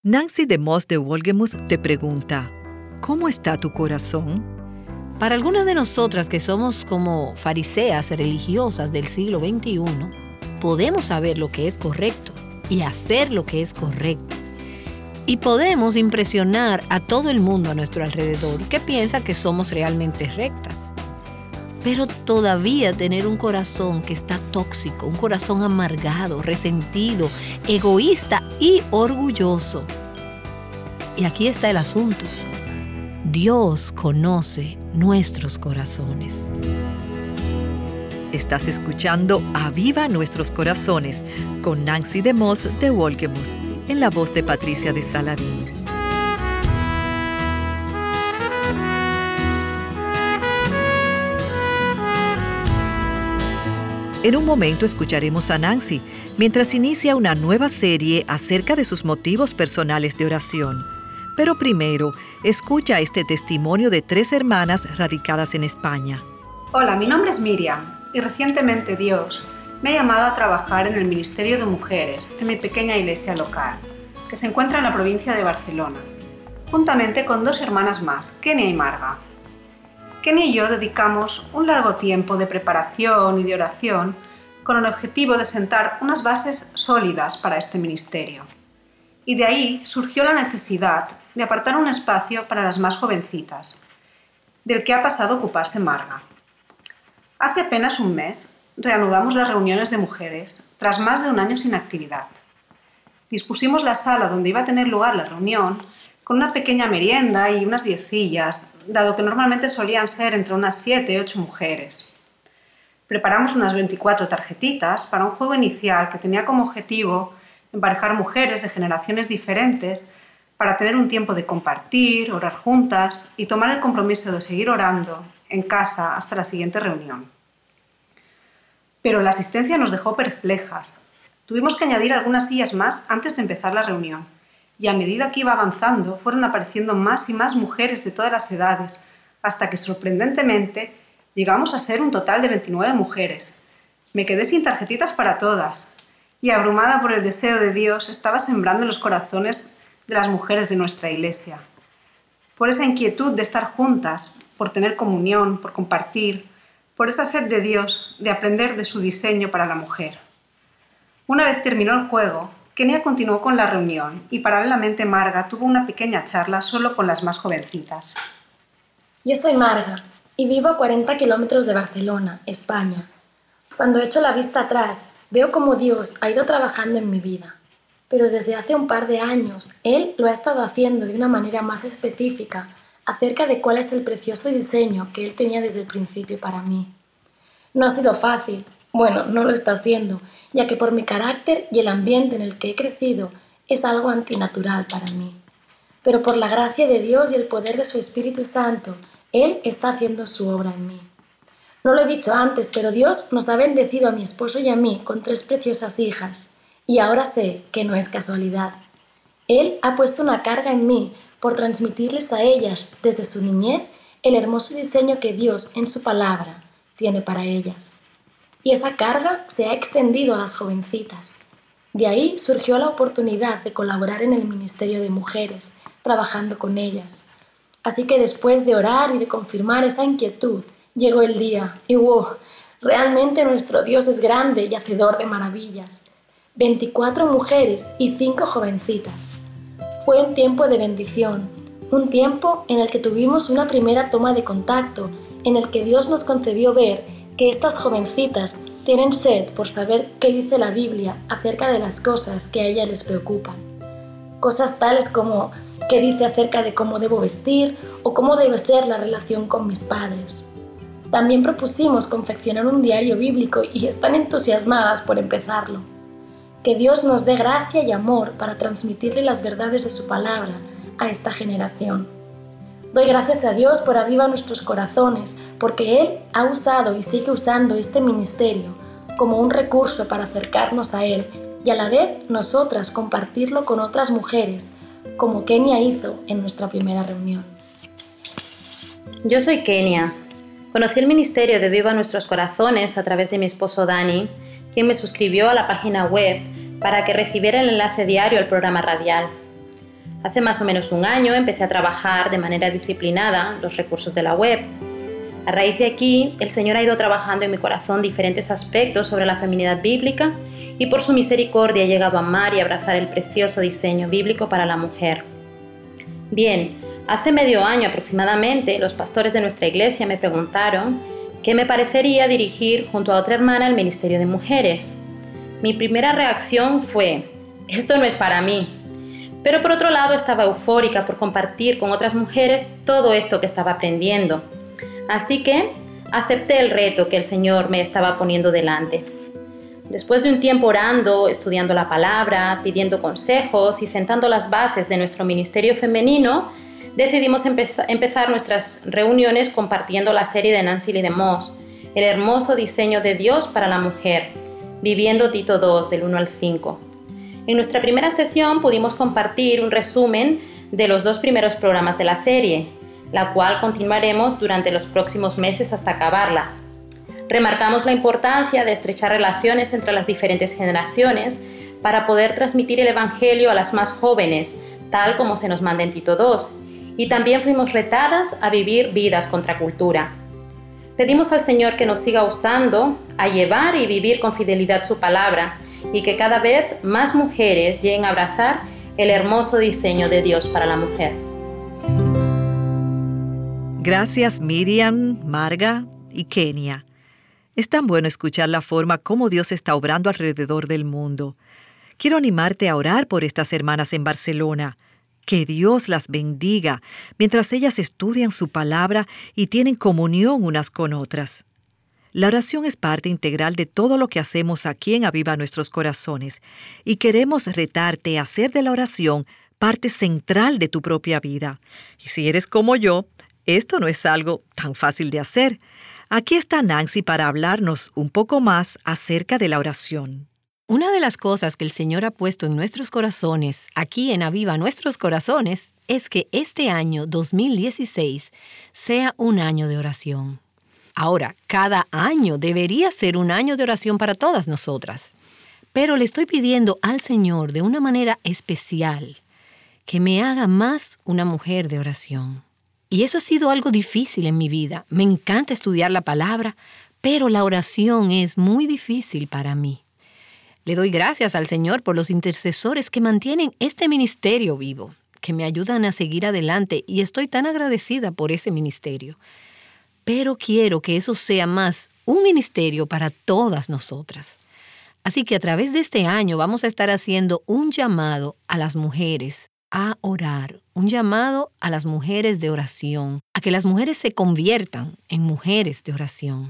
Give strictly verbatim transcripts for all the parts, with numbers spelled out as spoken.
Nancy DeMoss de Wolgemuth te pregunta, ¿cómo está tu corazón? Para algunas de nosotras que somos como fariseas religiosas del siglo veintiuno, podemos saber lo que es correcto y hacer lo que es correcto. Y podemos impresionar a todo el mundo a nuestro alrededor que piensa que somos realmente rectas. Pero todavía tener un corazón que está tóxico, un corazón amargado, resentido, egoísta y orgulloso. Y aquí está el asunto. Dios conoce nuestros corazones. Estás escuchando Aviva Nuestros Corazones con Nancy DeMoss de Wolgemuth, en la voz de Patricia de Saladín. En un momento escucharemos a Nancy mientras inicia una nueva serie acerca de sus motivos personales de oración. Pero primero, escucha este testimonio de tres hermanas radicadas en España. Hola, mi nombre es Miriam y recientemente Dios me ha llamado a trabajar en el Ministerio de Mujeres en mi pequeña iglesia local, que se encuentra en la provincia de Barcelona, juntamente con dos hermanas más, Kenia y Marga. Kenia y yo dedicamos un largo tiempo de preparación y de oración con el objetivo de sentar unas bases sólidas para este ministerio. Y de ahí surgió la necesidad de apartar un espacio para las más jovencitas, del que ha pasado a ocuparse Marga. Hace apenas un mes reanudamos las reuniones de mujeres tras más de un año sin actividad. Dispusimos la sala donde iba a tener lugar la reunión con una pequeña merienda y unas diez sillas, dado que normalmente solían ser entre unas siete y ocho mujeres. Preparamos unas veinticuatro tarjetitas para un juego inicial que tenía como objetivo emparejar mujeres de generaciones diferentes para tener un tiempo de compartir, orar juntas y tomar el compromiso de seguir orando en casa hasta la siguiente reunión. Pero la asistencia nos dejó perplejas. Tuvimos que añadir algunas sillas más antes de empezar la reunión. Y a medida que iba avanzando, fueron apareciendo más y más mujeres de todas las edades, hasta que sorprendentemente llegamos a ser un total de veintinueve mujeres. Me quedé sin tarjetitas para todas, y abrumada por el deseo de Dios, estaba sembrando en los corazones de las mujeres de nuestra iglesia. Por esa inquietud de estar juntas, por tener comunión, por compartir, por esa sed de Dios de aprender de su diseño para la mujer. Una vez terminó el juego, Kenia continuó con la reunión y paralelamente Marga tuvo una pequeña charla solo con las más jovencitas. Yo soy Marga y vivo a cuarenta kilómetros de Barcelona, España. Cuando echo la vista atrás, veo cómo Dios ha ido trabajando en mi vida. Pero desde hace un par de años, Él lo ha estado haciendo de una manera más específica acerca de cuál es el precioso diseño que Él tenía desde el principio para mí. No ha sido fácil. Bueno, no lo está siendo, ya que por mi carácter y el ambiente en el que he crecido es algo antinatural para mí. Pero por la gracia de Dios y el poder de su Espíritu Santo, Él está haciendo su obra en mí. No lo he dicho antes, pero Dios nos ha bendecido a mi esposo y a mí con tres preciosas hijas, y ahora sé que no es casualidad. Él ha puesto una carga en mí por transmitirles a ellas, desde su niñez, el hermoso diseño que Dios, en su palabra, tiene para ellas. Y esa carga se ha extendido a las jovencitas. De ahí surgió la oportunidad de colaborar en el Ministerio de Mujeres, trabajando con ellas. Así que después de orar y de confirmar esa inquietud, llegó el día y wow, realmente nuestro Dios es grande y hacedor de maravillas. veinticuatro mujeres y cinco jovencitas. Fue un tiempo de bendición, un tiempo en el que tuvimos una primera toma de contacto, en el que Dios nos concedió ver que estas jovencitas tienen sed por saber qué dice la Biblia acerca de las cosas que a ellas les preocupan. Cosas tales como qué dice acerca de cómo debo vestir o cómo debe ser la relación con mis padres. También propusimos confeccionar un diario bíblico y están entusiasmadas por empezarlo. Que Dios nos dé gracia y amor para transmitirle las verdades de su palabra a esta generación. Doy gracias a Dios por Aviva Nuestros Corazones, porque Él ha usado y sigue usando este ministerio como un recurso para acercarnos a Él y a la vez nosotras compartirlo con otras mujeres, como Kenia hizo en nuestra primera reunión. Yo soy Kenia. Conocí el ministerio de Aviva Nuestros Corazones a través de mi esposo Dani, quien me suscribió a la página web para que recibiera el enlace diario al programa radial. Hace más o menos un año empecé a trabajar de manera disciplinada los recursos de la web. A raíz de aquí, el Señor ha ido trabajando en mi corazón diferentes aspectos sobre la feminidad bíblica y por su misericordia he llegado a amar y abrazar el precioso diseño bíblico para la mujer. Bien, hace medio año aproximadamente, los pastores de nuestra iglesia me preguntaron qué me parecería dirigir junto a otra hermana el ministerio de mujeres. Mi primera reacción fue: esto no es para mí. Pero por otro lado estaba eufórica por compartir con otras mujeres todo esto que estaba aprendiendo. Así que acepté el reto que el Señor me estaba poniendo delante. Después de un tiempo orando, estudiando la palabra, pidiendo consejos y sentando las bases de nuestro ministerio femenino, decidimos empeza- empezar nuestras reuniones compartiendo la serie de Nancy Lee DeMoss, El hermoso diseño de Dios para la mujer, viviendo Tito dos del uno al cinco. En nuestra primera sesión pudimos compartir un resumen de los dos primeros programas de la serie, la cual continuaremos durante los próximos meses hasta acabarla. Remarcamos la importancia de estrechar relaciones entre las diferentes generaciones para poder transmitir el Evangelio a las más jóvenes, tal como se nos manda en Tito dos, y también fuimos retadas a vivir vidas contra cultura. Pedimos al Señor que nos siga usando a llevar y vivir con fidelidad su palabra y que cada vez más mujeres lleguen a abrazar el hermoso diseño de Dios para la mujer. Gracias Miriam, Marga y Kenia. Es tan bueno escuchar la forma como Dios está obrando alrededor del mundo. Quiero animarte a orar por estas hermanas en Barcelona. Que Dios las bendiga mientras ellas estudian su palabra y tienen comunión unas con otras. La oración es parte integral de todo lo que hacemos aquí en Aviva Nuestros Corazones y queremos retarte a hacer de la oración parte central de tu propia vida. Y si eres como yo, esto no es algo tan fácil de hacer. Aquí está Nancy para hablarnos un poco más acerca de la oración. Una de las cosas que el Señor ha puesto en nuestros corazones, aquí en Aviva Nuestros Corazones, es que este año dos mil dieciséis sea un año de oración. Ahora, cada año debería ser un año de oración para todas nosotras. Pero le estoy pidiendo al Señor de una manera especial que me haga más una mujer de oración. Y eso ha sido algo difícil en mi vida. Me encanta estudiar la palabra, pero la oración es muy difícil para mí. Le doy gracias al Señor por los intercesores que mantienen este ministerio vivo, que me ayudan a seguir adelante y estoy tan agradecida por ese ministerio. Pero quiero que eso sea más un ministerio para todas nosotras. Así que a través de este año vamos a estar haciendo un llamado a las mujeres a orar, un llamado a las mujeres de oración, a que las mujeres se conviertan en mujeres de oración.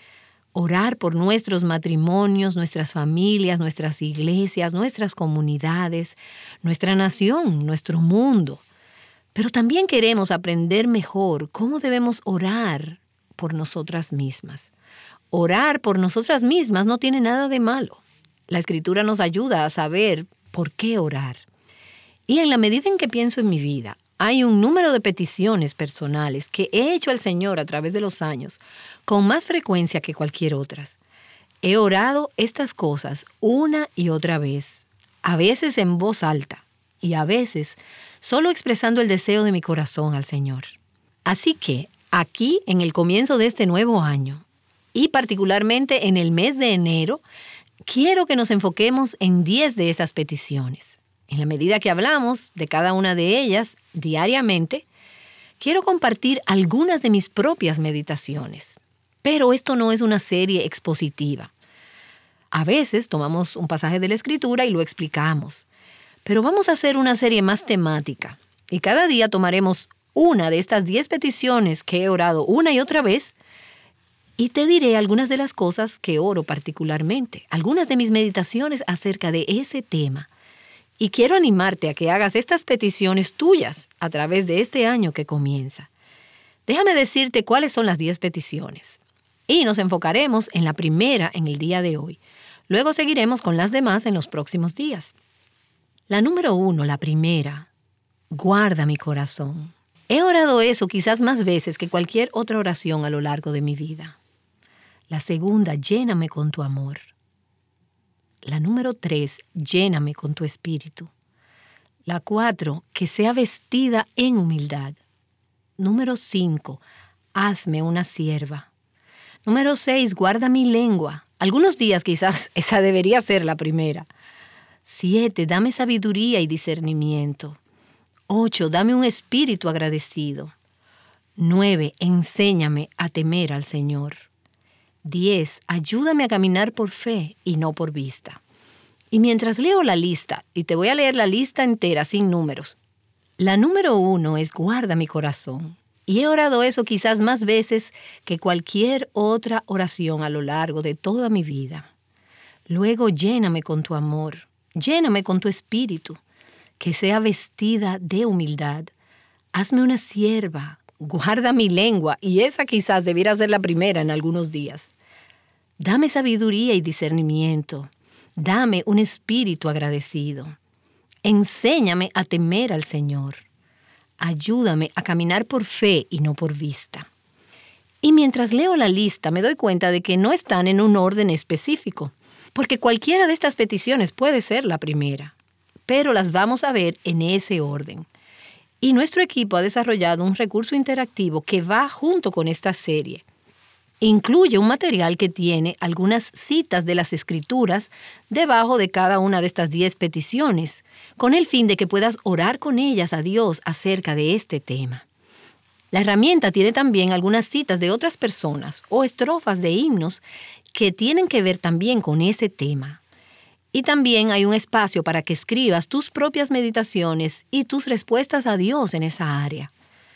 Orar por nuestros matrimonios, nuestras familias, nuestras iglesias, nuestras comunidades, nuestra nación, nuestro mundo. Pero también queremos aprender mejor cómo debemos orar por nosotras mismas. Orar por nosotras mismas no tiene nada de malo. La Escritura nos ayuda a saber por qué orar. Y en la medida en que pienso en mi vida, hay un número de peticiones personales que he hecho al Señor a través de los años con más frecuencia que cualquier otra. He orado estas cosas una y otra vez, a veces en voz alta y a veces solo expresando el deseo de mi corazón al Señor. Así que aquí, en el comienzo de este nuevo año, y particularmente en el mes de enero, quiero que nos enfoquemos en diez de esas peticiones. En la medida que hablamos de cada una de ellas diariamente, quiero compartir algunas de mis propias meditaciones. Pero esto no es una serie expositiva. A veces tomamos un pasaje de la Escritura y lo explicamos. Pero vamos a hacer una serie más temática. Y cada día tomaremos una de estas diez peticiones que he orado una y otra vez y te diré algunas de las cosas que oro particularmente, algunas de mis meditaciones acerca de ese tema. Y quiero animarte a que hagas estas peticiones tuyas a través de este año que comienza. Déjame decirte cuáles son las diez peticiones. Y nos enfocaremos en la primera en el día de hoy. Luego seguiremos con las demás en los próximos días. La número uno, la primera, guarda mi corazón. He orado eso quizás más veces que cualquier otra oración a lo largo de mi vida. La segunda, lléname con tu amor. La número tres, lléname con tu espíritu. La cuatro, que sea vestida en humildad. Número cinco, hazme una sierva. Número seis, guarda mi lengua. Algunos días quizás esa debería ser la primera. Siete, dame sabiduría y discernimiento. Ocho, dame un espíritu agradecido. Nueve, enséñame a temer al Señor. Diez, ayúdame a caminar por fe y no por vista. Y mientras leo la lista, y te voy a leer la lista entera sin números, la número uno es guarda mi corazón. Y he orado eso quizás más veces que cualquier otra oración a lo largo de toda mi vida. Luego lléname con tu amor, lléname con tu espíritu, que sea vestida de humildad. Hazme una sierva, guarda mi lengua, y esa quizás debiera ser la primera en algunos días. Dame sabiduría y discernimiento, dame un espíritu agradecido. Enséñame a temer al Señor. Ayúdame a caminar por fe y no por vista. Y mientras leo la lista me doy cuenta de que no están en un orden específico, porque cualquiera de estas peticiones puede ser la primera, pero las vamos a ver en ese orden. Y nuestro equipo ha desarrollado un recurso interactivo que va junto con esta serie. Incluye un material que tiene algunas citas de las Escrituras debajo de cada una de estas diez peticiones, con el fin de que puedas orar con ellas a Dios acerca de este tema. La herramienta tiene también algunas citas de otras personas o estrofas de himnos que tienen que ver también con ese tema. Y también hay un espacio para que escribas tus propias meditaciones y tus respuestas a Dios en esa área.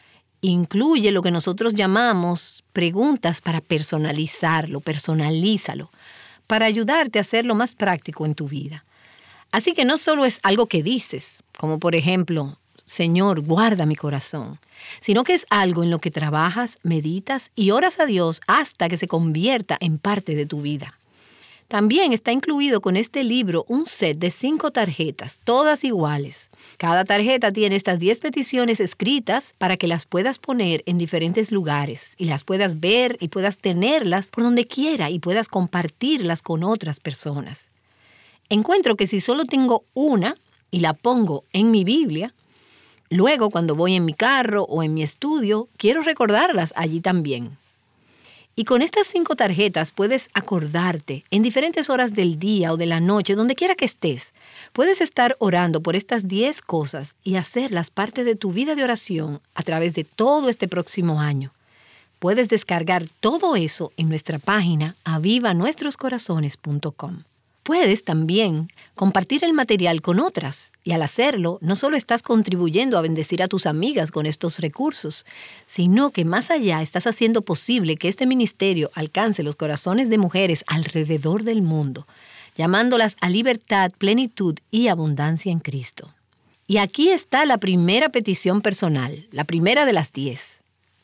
Incluye lo que nosotros llamamos preguntas para personalizarlo, personalízalo, para ayudarte a hacerlo más práctico en tu vida. Así que no solo es algo que dices, como por ejemplo, Señor, guarda mi corazón, sino que es algo en lo que trabajas, meditas y oras a Dios hasta que se convierta en parte de tu vida. También está incluido con este libro un set de cinco tarjetas, todas iguales. Cada tarjeta tiene estas diez peticiones escritas para que las puedas poner en diferentes lugares y las puedas ver y puedas tenerlas por donde quiera y puedas compartirlas con otras personas. Encuentro que si solo tengo una y la pongo en mi Biblia, luego cuando voy en mi carro o en mi estudio, quiero recordarlas allí también. Y con estas cinco tarjetas puedes acordarte en diferentes horas del día o de la noche, donde quiera que estés. Puedes estar orando por estas diez cosas y hacerlas parte de tu vida de oración a través de todo este próximo año. Puedes descargar todo eso en nuestra página aviva nuestros corazones punto com. Puedes también compartir el material con otras y al hacerlo no solo estás contribuyendo a bendecir a tus amigas con estos recursos, sino que más allá estás haciendo posible que este ministerio alcance los corazones de mujeres alrededor del mundo, llamándolas a libertad, plenitud y abundancia en Cristo. Y aquí está la primera petición personal, la primera de las diez.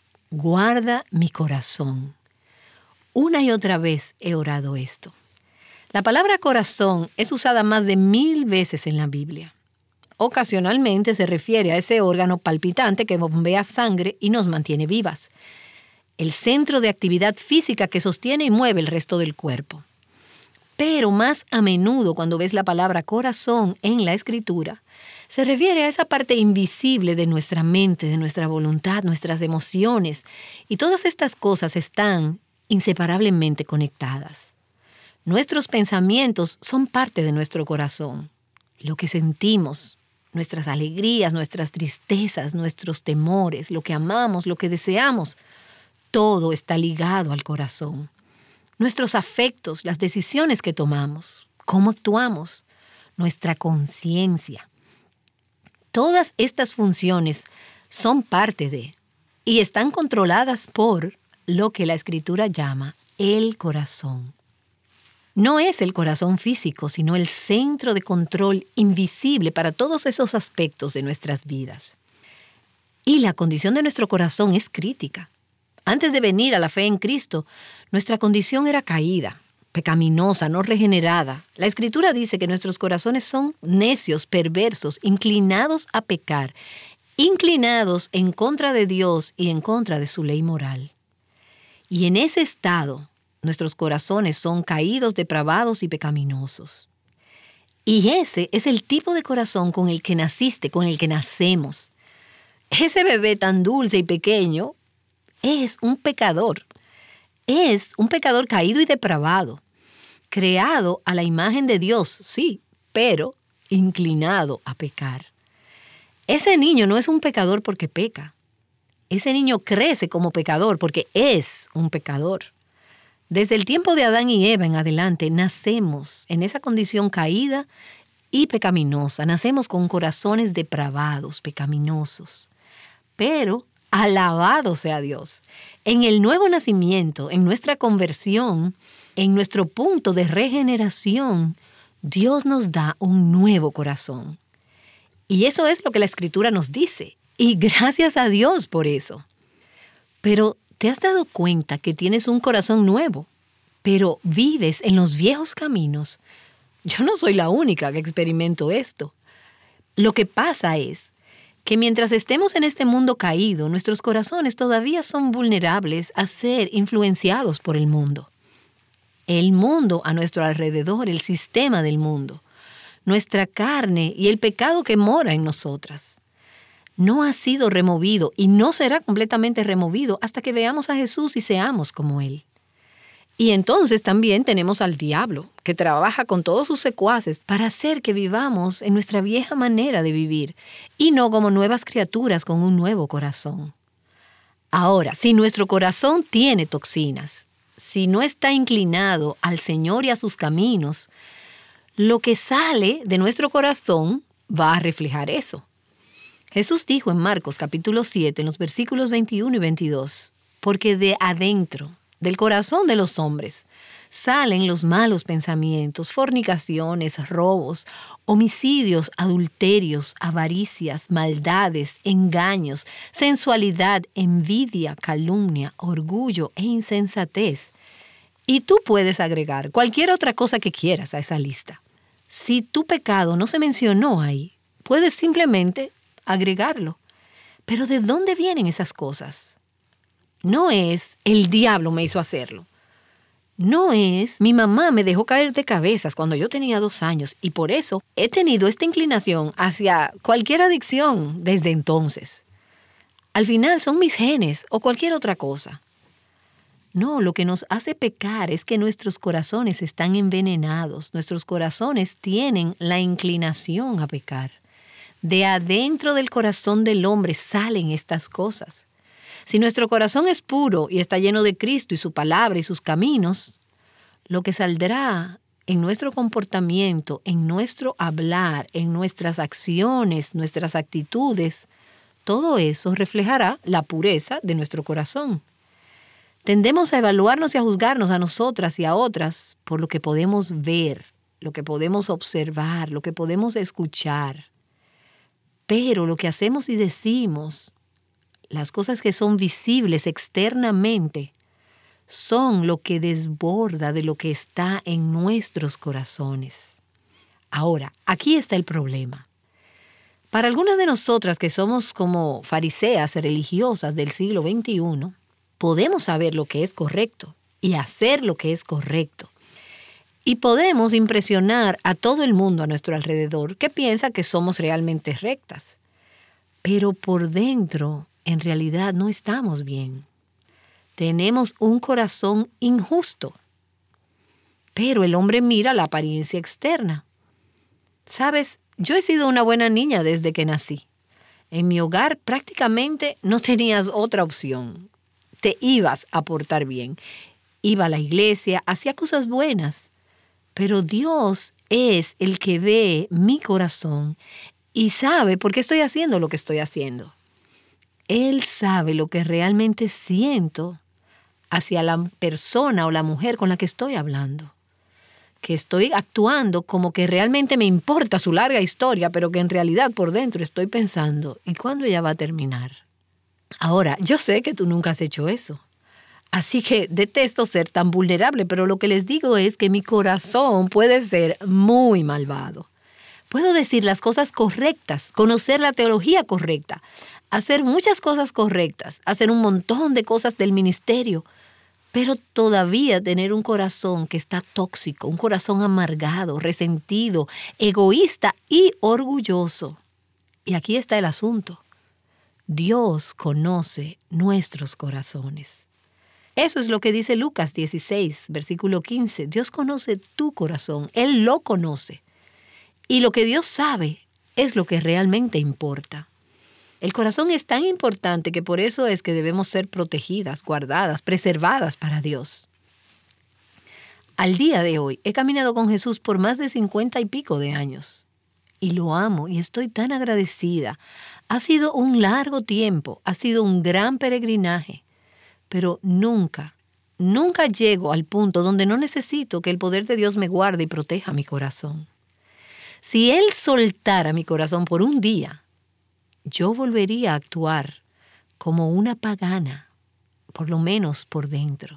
Guarda mi corazón. Una y otra vez he orado esto. La palabra corazón es usada más de mil veces en la Biblia. Ocasionalmente se refiere a ese órgano palpitante que bombea sangre y nos mantiene vivas. El centro de actividad física que sostiene y mueve el resto del cuerpo. Pero más a menudo cuando ves la palabra corazón en la Escritura, se refiere a esa parte invisible de nuestra mente, de nuestra voluntad, nuestras emociones. Y todas estas cosas están inseparablemente conectadas. Nuestros pensamientos son parte de nuestro corazón. Lo que sentimos, nuestras alegrías, nuestras tristezas, nuestros temores, lo que amamos, lo que deseamos, todo está ligado al corazón. Nuestros afectos, las decisiones que tomamos, cómo actuamos, nuestra conciencia. Todas estas funciones son parte de y están controladas por lo que la Escritura llama el corazón. No es el corazón físico, sino el centro de control invisible para todos esos aspectos de nuestras vidas. Y la condición de nuestro corazón es crítica. Antes de venir a la fe en Cristo, nuestra condición era caída, pecaminosa, no regenerada. La Escritura dice que nuestros corazones son necios, perversos, inclinados a pecar, inclinados en contra de Dios y en contra de su ley moral. Y en ese estado, nuestros corazones son caídos, depravados y pecaminosos. Y ese es el tipo de corazón con el que naciste, con el que nacemos. Ese bebé tan dulce y pequeño es un pecador. Es un pecador caído y depravado, creado a la imagen de Dios, sí, pero inclinado a pecar. Ese niño no es un pecador porque peca. Ese niño crece como pecador porque es un pecador. Desde el tiempo de Adán y Eva en adelante, nacemos en esa condición caída y pecaminosa. Nacemos con corazones depravados, pecaminosos. Pero alabado sea Dios. En el nuevo nacimiento, en nuestra conversión, en nuestro punto de regeneración, Dios nos da un nuevo corazón. Y eso es lo que la Escritura nos dice. Y gracias a Dios por eso. Pero ¿te has dado cuenta que tienes un corazón nuevo, pero vives en los viejos caminos? Yo no soy la única que experimento esto. Lo que pasa es que mientras estemos en este mundo caído, nuestros corazones todavía son vulnerables a ser influenciados por el mundo. El mundo a nuestro alrededor, el sistema del mundo, nuestra carne y el pecado que mora en nosotras, no ha sido removido y no será completamente removido hasta que veamos a Jesús y seamos como Él. Y entonces también tenemos al diablo, que trabaja con todos sus secuaces para hacer que vivamos en nuestra vieja manera de vivir y no como nuevas criaturas con un nuevo corazón. Ahora, si nuestro corazón tiene toxinas, si no está inclinado al Señor y a sus caminos, lo que sale de nuestro corazón va a reflejar eso. Jesús dijo en Marcos capítulo siete, en los versículos veintiuno y veintidós, porque de adentro, del corazón de los hombres, salen los malos pensamientos, fornicaciones, robos, homicidios, adulterios, avaricias, maldades, engaños, sensualidad, envidia, calumnia, orgullo e insensatez. Y tú puedes agregar cualquier otra cosa que quieras a esa lista. Si tu pecado no se mencionó ahí, puedes simplemente agregarlo. Pero ¿de dónde vienen esas cosas? No es el diablo me hizo hacerlo. No es mi mamá me dejó caer de cabezas cuando yo tenía dos años y por eso he tenido esta inclinación hacia cualquier adicción desde entonces. Al final son mis genes o cualquier otra cosa. No, lo que nos hace pecar es que nuestros corazones están envenenados. Nuestros corazones tienen la inclinación a pecar. De adentro del corazón del hombre salen estas cosas. Si nuestro corazón es puro y está lleno de Cristo y su palabra y sus caminos, lo que saldrá en nuestro comportamiento, en nuestro hablar, en nuestras acciones, nuestras actitudes, todo eso reflejará la pureza de nuestro corazón. Tendemos a evaluarnos y a juzgarnos a nosotras y a otras por lo que podemos ver, lo que podemos observar, lo que podemos escuchar. Pero lo que hacemos y decimos, las cosas que son visibles externamente, son lo que desborda de lo que está en nuestros corazones. Ahora, aquí está el problema. Para algunas de nosotras que somos como fariseas religiosas del siglo veintiuno, podemos saber lo que es correcto y hacer lo que es correcto. Y podemos impresionar a todo el mundo a nuestro alrededor que piensa que somos realmente rectas. Pero por dentro, en realidad, no estamos bien. Tenemos un corazón injusto. Pero el hombre mira la apariencia externa. ¿Sabes? Yo he sido una buena niña desde que nací. En mi hogar prácticamente no tenías otra opción. Te ibas a portar bien. Iba a la iglesia, hacía cosas buenas. Pero Dios es el que ve mi corazón y sabe por qué estoy haciendo lo que estoy haciendo. Él sabe lo que realmente siento hacia la persona o la mujer con la que estoy hablando. Que estoy actuando como que realmente me importa su larga historia, pero que en realidad por dentro estoy pensando, ¿y cuándo ella va a terminar? Ahora, yo sé que tú nunca has hecho eso. Así que detesto ser tan vulnerable, pero lo que les digo es que mi corazón puede ser muy malvado. Puedo decir las cosas correctas, conocer la teología correcta, hacer muchas cosas correctas, hacer un montón de cosas del ministerio, pero todavía tener un corazón que está tóxico, un corazón amargado, resentido, egoísta y orgulloso. Y aquí está el asunto. Dios conoce nuestros corazones. Eso es lo que dice Lucas dieciséis, versículo quince. Dios conoce tu corazón, Él lo conoce. Y lo que Dios sabe es lo que realmente importa. El corazón es tan importante que por eso es que debemos ser protegidas, guardadas, preservadas para Dios. Al día de hoy he caminado con Jesús por más de cincuenta y pico de años. Y lo amo y estoy tan agradecida. Ha sido un largo tiempo, ha sido un gran peregrinaje. Pero nunca, nunca llego al punto donde no necesito que el poder de Dios me guarde y proteja mi corazón. Si Él soltara mi corazón por un día, yo volvería a actuar como una pagana, por lo menos por dentro.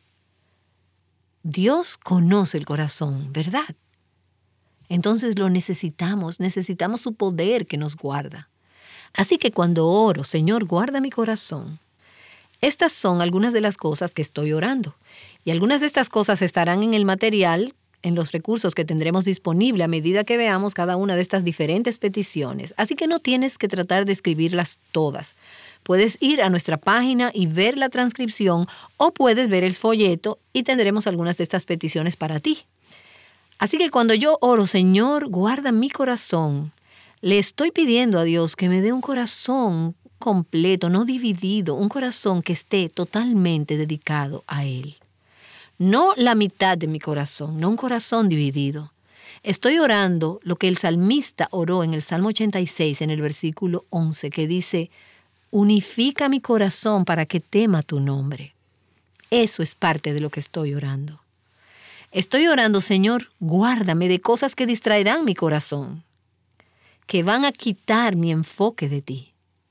Dios conoce el corazón, ¿verdad? Entonces lo necesitamos, necesitamos su poder que nos guarda. Así que cuando oro, Señor, guarda mi corazón, estas son algunas de las cosas que estoy orando. Y algunas de estas cosas estarán en el material, en los recursos que tendremos disponible a medida que veamos cada una de estas diferentes peticiones. Así que no tienes que tratar de escribirlas todas. Puedes ir a nuestra página y ver la transcripción o puedes ver el folleto y tendremos algunas de estas peticiones para ti. Así que cuando yo oro, Señor, guarda mi corazón, le estoy pidiendo a Dios que me dé un corazón completo, no dividido, un corazón que esté totalmente dedicado a Él. No la mitad de mi corazón, no un corazón dividido. Estoy orando lo que el salmista oró en el Salmo ochenta y seis, en el versículo once, que dice, unifica mi corazón para que tema tu nombre. Eso es parte de lo que estoy orando. Estoy orando, Señor, guárdame de cosas que distraerán mi corazón, que van a quitar mi enfoque de ti.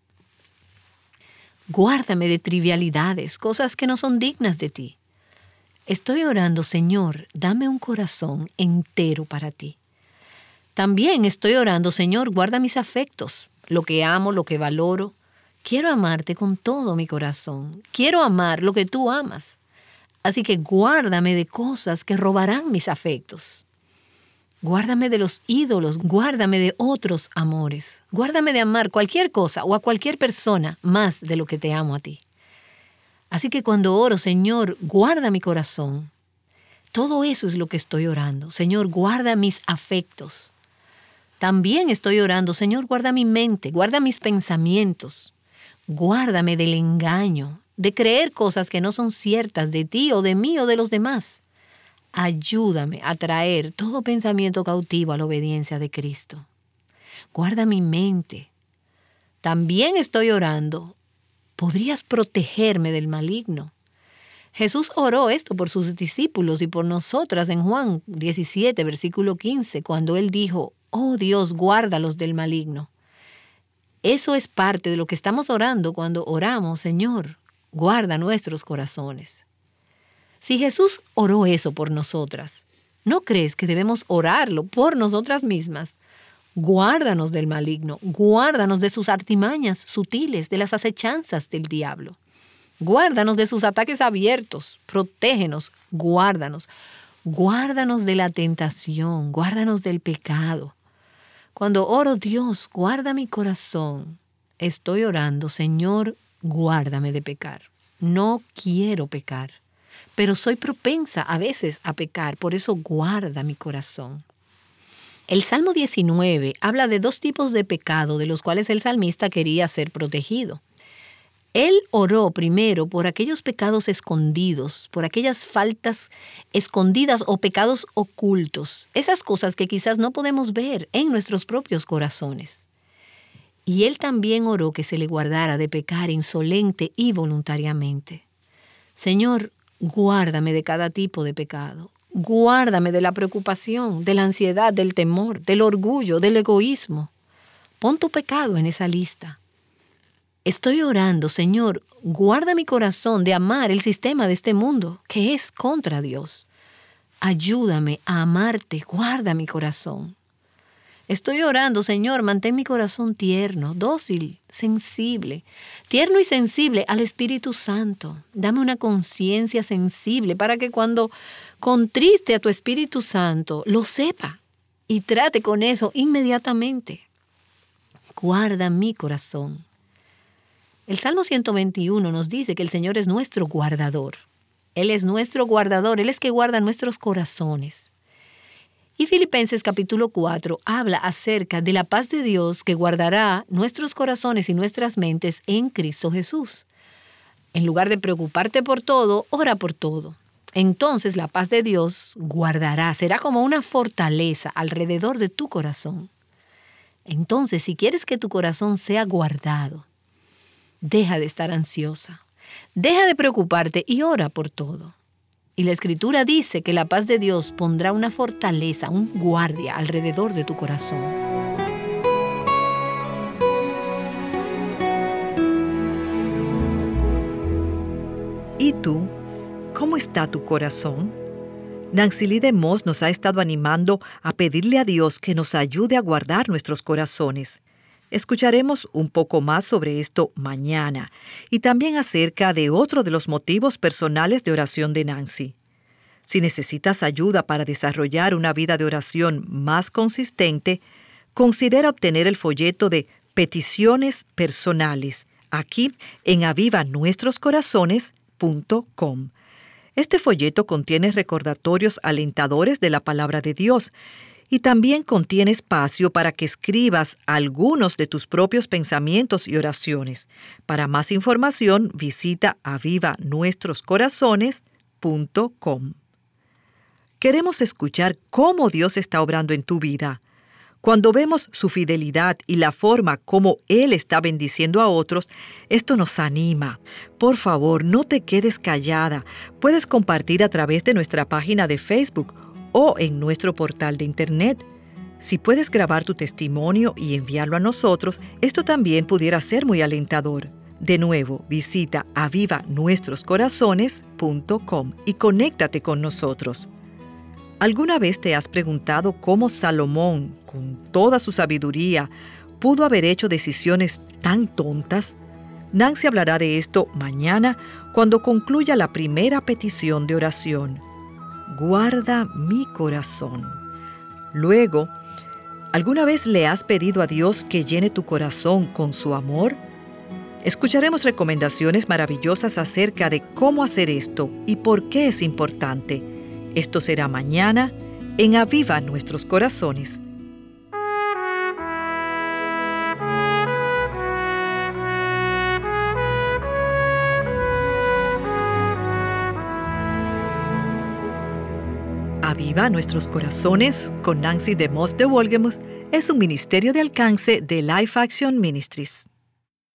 Guárdame de trivialidades, cosas que no son dignas de ti. Estoy orando, Señor, dame un corazón entero para ti. También estoy orando, Señor, guarda mis afectos, lo que amo, lo que valoro. Quiero amarte con todo mi corazón. Quiero amar lo que tú amas. Así que guárdame de cosas que robarán mis afectos. Guárdame de los ídolos, guárdame de otros amores. Guárdame de amar cualquier cosa o a cualquier persona más de lo que te amo a ti. Así que cuando oro, Señor, guarda mi corazón. Todo eso es lo que estoy orando. Señor, guarda mis afectos. También estoy orando, Señor, guarda mi mente, guarda mis pensamientos. Guárdame del engaño, de creer cosas que no son ciertas de ti o de mí o de los demás. Ayúdame a traer todo pensamiento cautivo a la obediencia de Cristo. Guarda mi mente. También estoy orando. ¿Podrías protegerme del maligno? Jesús oró esto por sus discípulos y por nosotras en Juan diecisiete, versículo quince, cuando Él dijo, oh Dios, guárdalos del maligno. Eso es parte de lo que estamos orando cuando oramos, Señor, guarda nuestros corazones. Si Jesús oró eso por nosotras, ¿no crees que debemos orarlo por nosotras mismas? Guárdanos del maligno, guárdanos de sus artimañas sutiles, de las acechanzas del diablo. Guárdanos de sus ataques abiertos, protégenos, guárdanos. Guárdanos de la tentación, guárdanos del pecado. Cuando oro, Dios, guarda mi corazón, estoy orando, Señor, guárdame de pecar. No quiero pecar. Pero soy propensa a veces a pecar, por eso guarda mi corazón. El Salmo diecinueve habla de dos tipos de pecado de los cuales el salmista quería ser protegido. Él oró primero por aquellos pecados escondidos, por aquellas faltas escondidas o pecados ocultos, esas cosas que quizás no podemos ver en nuestros propios corazones. Y él también oró que se le guardara de pecar insolente y voluntariamente. Señor, guárdame de cada tipo de pecado. Guárdame de la preocupación, de la ansiedad, del temor, del orgullo, del egoísmo. Pon tu pecado en esa lista. Estoy orando, Señor, guarda mi corazón de amar el sistema de este mundo, que es contra Dios. Ayúdame a amarte, guarda mi corazón. Estoy orando, Señor, mantén mi corazón tierno, dócil, sensible, tierno y sensible al Espíritu Santo. Dame una conciencia sensible para que cuando contriste a tu Espíritu Santo, lo sepa y trate con eso inmediatamente. Guarda mi corazón. El Salmo ciento veintiuno nos dice que el Señor es nuestro guardador. Él es nuestro guardador, Él es que guarda nuestros corazones. Y Filipenses capítulo cuatro habla acerca de la paz de Dios que guardará nuestros corazones y nuestras mentes en Cristo Jesús. En lugar de preocuparte por todo, ora por todo. Entonces la paz de Dios guardará, será como una fortaleza alrededor de tu corazón. Entonces, si quieres que tu corazón sea guardado, deja de estar ansiosa, deja de preocuparte y ora por todo. Y la Escritura dice que la paz de Dios pondrá una fortaleza, un guardia alrededor de tu corazón. ¿Y tú? ¿Cómo está tu corazón? Nancy Lee DeMoss nos ha estado animando a pedirle a Dios que nos ayude a guardar nuestros corazones. Escucharemos un poco más sobre esto mañana y también acerca de otro de los motivos personales de oración de Nancy. Si necesitas ayuda para desarrollar una vida de oración más consistente, considera obtener el folleto de Peticiones Personales aquí en aviva nuestros corazones punto com. Este folleto contiene recordatorios alentadores de la palabra de Dios y también contiene espacio para que escribas algunos de tus propios pensamientos y oraciones. Para más información, visita aviva nuestros corazones punto com. Queremos escuchar cómo Dios está obrando en tu vida. Cuando vemos su fidelidad y la forma como Él está bendiciendo a otros, esto nos anima. Por favor, no te quedes callada. Puedes compartir a través de nuestra página de Facebook o en nuestro portal de Internet. Si puedes grabar tu testimonio y enviarlo a nosotros, esto también pudiera ser muy alentador. De nuevo, visita aviva nuestros corazones punto com y conéctate con nosotros. ¿Alguna vez te has preguntado cómo Salomón, con toda su sabiduría, pudo haber hecho decisiones tan tontas? Nancy hablará de esto mañana cuando concluya la primera petición de oración. Guarda mi corazón. Luego, ¿alguna vez le has pedido a Dios que llene tu corazón con su amor? Escucharemos recomendaciones maravillosas acerca de cómo hacer esto y por qué es importante. Esto será mañana en Aviva Nuestros Corazones. Aviva Nuestros Corazones con Nancy DeMoss de Wolgemuth es un ministerio de alcance de Life Action Ministries.